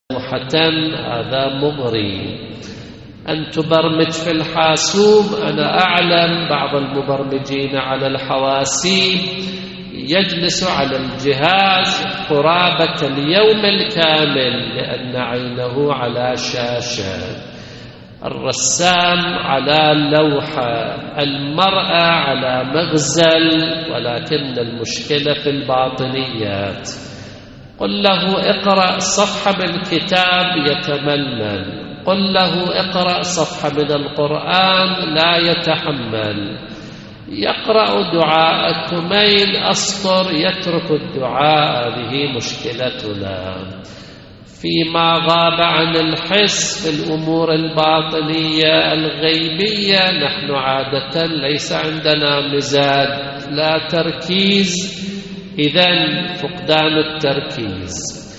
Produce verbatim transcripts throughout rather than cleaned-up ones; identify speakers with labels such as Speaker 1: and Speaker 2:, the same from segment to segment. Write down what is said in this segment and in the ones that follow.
Speaker 1: لوحة هذا مغري. أن تبرمج في الحاسوب، أنا أعلم بعض المبرمجين على الحواسيب يجلس على الجهاز قرابة اليوم الكامل لأن عينه على شاشة، الرسام على لوحة، المرأة على مغزل، ولكن المشكلة في الباطنيات. قل له اقرأ صفحة من الكتاب يتملل، قل له اقرأ صفحة من القرآن لا يتحمل، يقرأ دعاء كميل أسطر يترك الدعاء. هذه مشكلتنا. فيما غاب عن الحس في الأمور الباطنية الغيبية نحن عادة ليس عندنا مزاج، لا تركيز، إذن فقدان التركيز.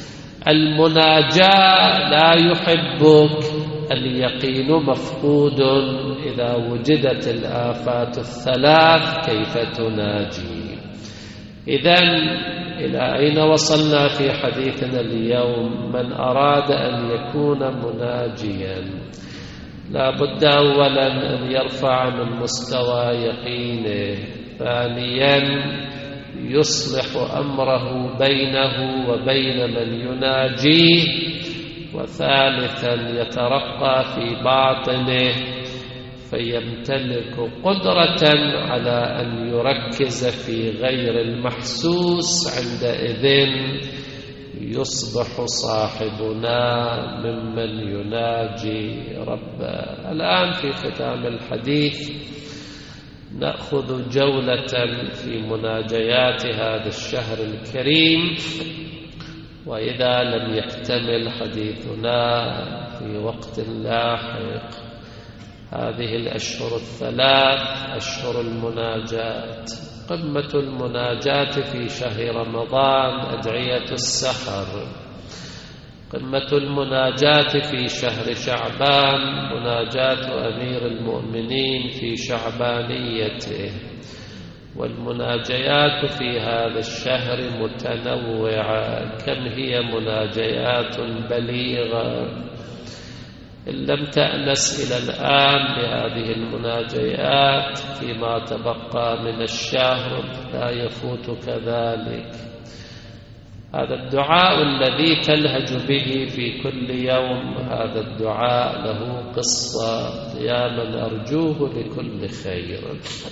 Speaker 1: المناجاة لا يحبك، اليقين مفقود. إذا وجدت الآفات الثلاث كيف تناجي؟ إذن إلى أين وصلنا في حديثنا اليوم؟ من أراد أن يكون مناجيا لا بد أولا أن يرفع من مستوى يقينه، ثانيا يصلح أمره بينه وبين من يناجيه، وثالثا يترقى في باطنه فيمتلك قدرة على أن يركز في غير المحسوس. عندئذ يصبح صاحبنا ممن يناجي ربه. الآن في ختام الحديث نأخذ جولة في مناجيات هذا الشهر الكريم، وإذا لم يكتمل حديثنا في وقت لاحق. هذه الأشهر الثلاث أشهر المناجات، قمة المناجات في شهر رمضان أدعية السحر، قمة المناجات في شهر شعبان مناجاة أمير المؤمنين في شعبانيته، والمناجيات في هذا الشهر متنوعة. كم هي مناجيات بليغة! إن لم تأنس إلى الآن بهذه المناجيات فيما تبقى من الشهر لا يفوتك ذلك. هذا الدعاء الذي تلهج به في كل يوم، هذا الدعاء له قصة يا من أرجوه لكل خير.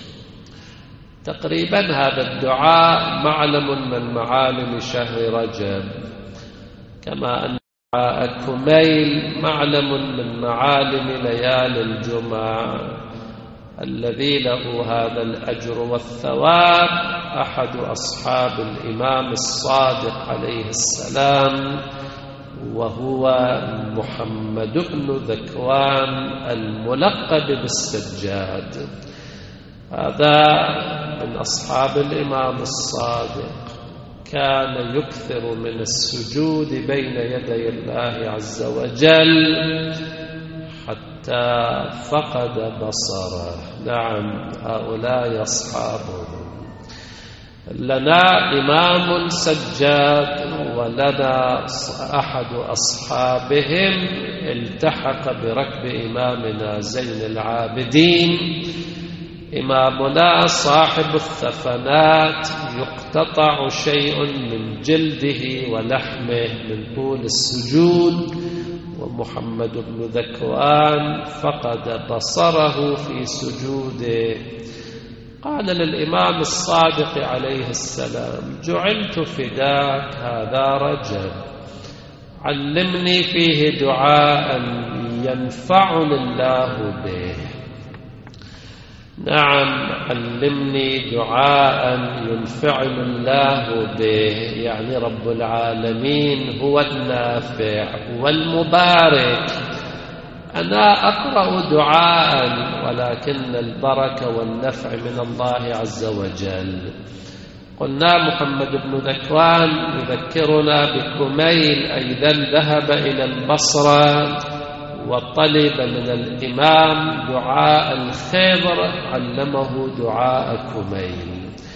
Speaker 1: تقريبا هذا الدعاء معلم من معالم شهر رجب، كما أن دعاء كميل معلم من معالم ليالي الجمعة. الذي له هذا الأجر والثواب أحد أصحاب الإمام الصادق عليه السلام، وهو محمد بن ذكوان الملقب بالسجاد. هذا من أصحاب الإمام الصادق، كان يكثر من السجود بين يدي الله عز وجل حتى فقد بصره. نعم، هؤلاء أصحابهم. لنا إمام سجاد، ولنا أحد أصحابهم التحق بركب إمامنا زين العابدين. إمامنا صاحب الثفنات، يقتطع شيء من جلده ولحمه من طول السجود، ومحمد بن ذكوان فقد بصره في سجوده. قال للإمام الصادق عليه السلام: جعلت فداك، هذا رجب، علمني فيه دعاء ينفعني الله به. نعم، علمني دعاء ينفعني الله به، يعني رب العالمين هو النافع والمبارك. أنا أقرأ دعاء ولكن البركة والنفع من الله عز وجل. قلنا محمد بن ذكوان يذكرنا بكميل، أيضا ذهب إلى البصرة وطلب من الإمام دعاء الخضر، علمه دعاء كميل.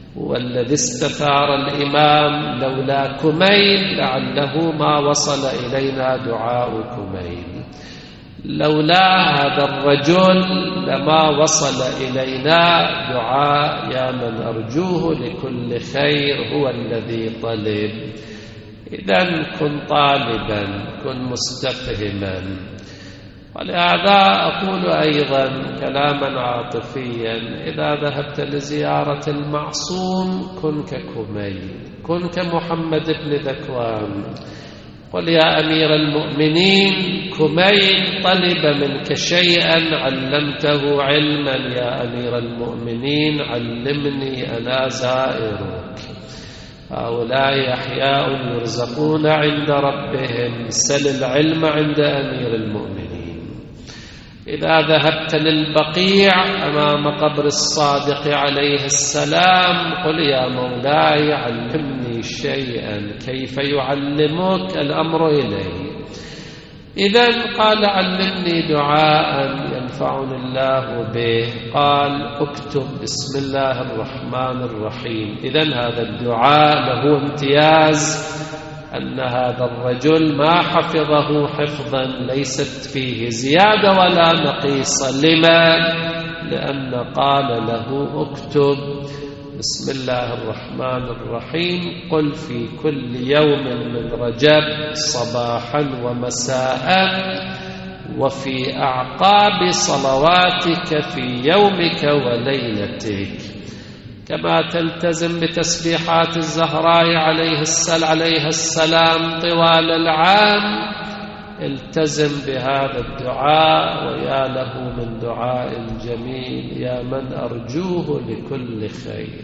Speaker 1: والذي استثار الإمام لولا كميل لعله ما وصل إلينا دعاء كميل، لولا هذا الرجل لما وصل إلينا دعاء يا من أرجوه لكل خير هو الذي طلب. إذن كن طالبا، كن مستفهما. ولهذا أقول أيضا كلاما عاطفيا: إذا ذهبت لزيارة المعصوم كن ككميل، كن كمحمد بن ذكوان. قل يا أمير المؤمنين كميل طلب منك شيئا علمته علما، يا أمير المؤمنين علمني أنا زائرك. هؤلاء أحياء يرزقون عند ربهم، سل العلم عند أمير المؤمنين. إذا ذهبت للبقيع أمام قبر الصادق عليه السلام قل يا مولاي علمني شيئا، كيف يعلمك؟ الأمر إليه. إذن قال علمني دعاء ينفعني الله به، قال اكتب بسم الله الرحمن الرحيم. إذن هذا الدعاء له امتياز أن هذا الرجل ما حفظه حفظا ليست فيه زيادة ولا نقيصة. لما؟ لأن قال له اكتب بسم الله الرحمن الرحيم، قل في كل يوم من رجب صباحا ومساء وفي أعقاب صلواتك في يومك وليلتك، كما تلتزم بتسبيحات الزهراء عليه السلام طوال العام، التزم بهذا الدعاء. ويا له من دعاء جميل: يا من أرجوه لكل خير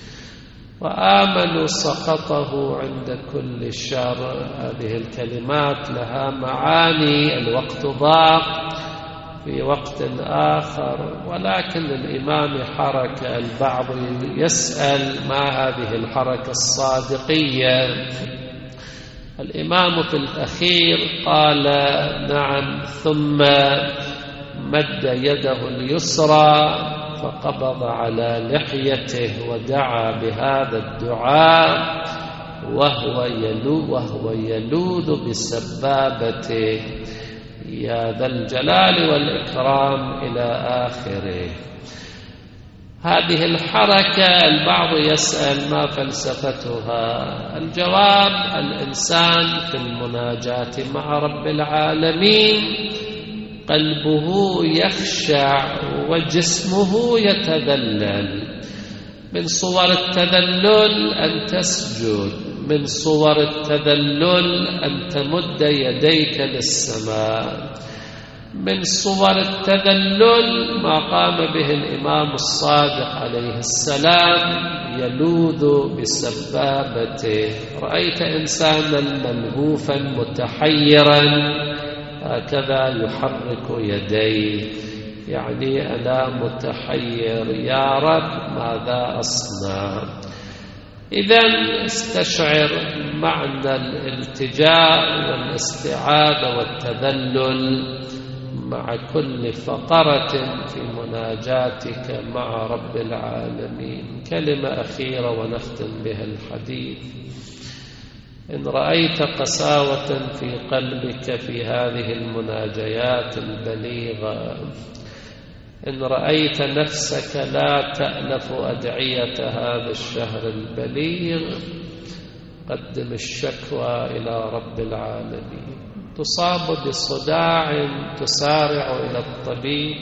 Speaker 1: وآمل سقطه عند كل شر. هذه الكلمات لها معاني، الوقت ضاق في وقت آخر، ولكن الإمام حركة. البعض يسأل ما هذه الحركة الصادقية؟ الإمام في الأخير قال نعم، ثم مد يده اليسرى فقبض على لحيته ودعا بهذا الدعاء وهو يلو وهو يلوذ بسبابته: يا ذا الجلال والإكرام إلى آخره. هذه الحركة البعض يسأل ما فلسفتها؟ الجواب: الإنسان في المناجاة مع رب العالمين قلبه يخشع وجسمه يتذلل. من صور التذلل أن تسجد، من صور التذلل أن تمد يديك للسماء، من صور التذلل ما قام به الإمام الصادق عليه السلام يلوذ بسبابته. رأيت إنسانا ملهوفا متحيرا هكذا يحرك يديه، يعني أنا متحير يا رب ماذا أصنع؟ إذن استشعر معنى الالتجاء والاستعاذة والتذلل مع كل فقرة في مناجاتك مع رب العالمين. كلمة أخيرة ونختم بها الحديث: إن رأيت قساوة في قلبك في هذه المناجيات البليغة، إن رأيت نفسك لا تألف أدعية هذا الشهر البليغ، قدم الشكوى إلى رب العالمين. تصاب بصداع تسارع إلى الطبيب،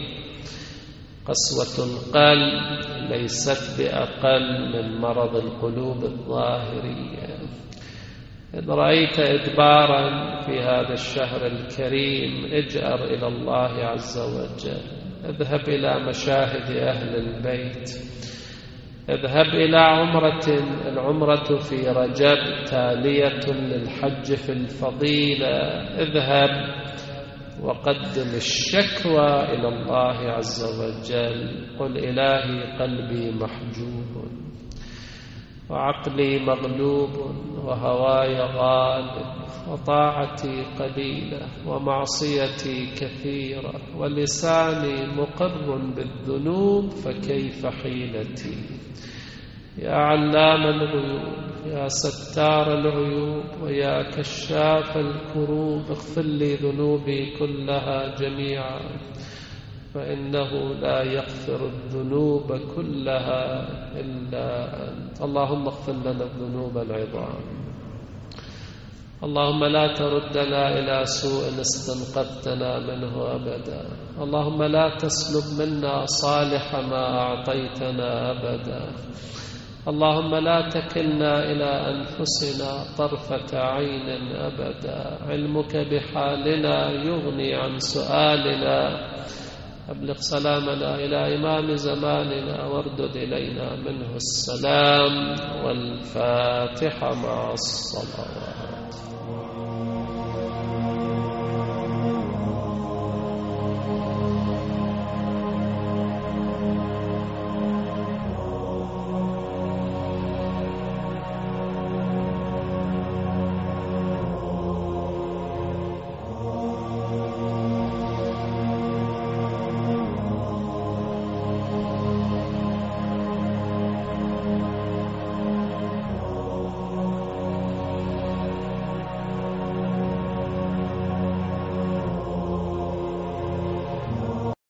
Speaker 1: قسوة القلب ليست بأقل من مرض القلوب الظاهرية. إن رأيت إدبارا في هذا الشهر الكريم اجأر إلى الله عز وجل، اذهب إلى مشاهد أهل البيت، اذهب إلى عمرة، العمرة في رجب تالية للحج في الفضيلة، اذهب وقدم الشكوى إلى الله عز وجل. قل إلهي قلبي محجوب وعقلي مغلوب وهواي غالب وطاعتي قليلة ومعصيتي كثيرة ولساني مقر بالذنوب، فكيف حيلتي؟ يا علام الغيوب يا ستار العيوب ويا كشاف الكروب اغفر لي ذنوبي كلها جميعا فإنه لا يغفر الذنوب كلها إلا أنت. اللهم اغفر لنا الذنوب العظام. اللهم لا تردنا إلى سوء استنقذتنا منه أبدا. اللهم لا تسلب منا صالح ما أعطيتنا أبدا. اللهم لا تكلنا إلى أنفسنا طرفة عين أبدا. علمك بحالنا يغني عن سؤالنا. أبلغ سلامنا إلى إمام زماننا واردد إلينا منه السلام. والفاتحة مع الصلوات.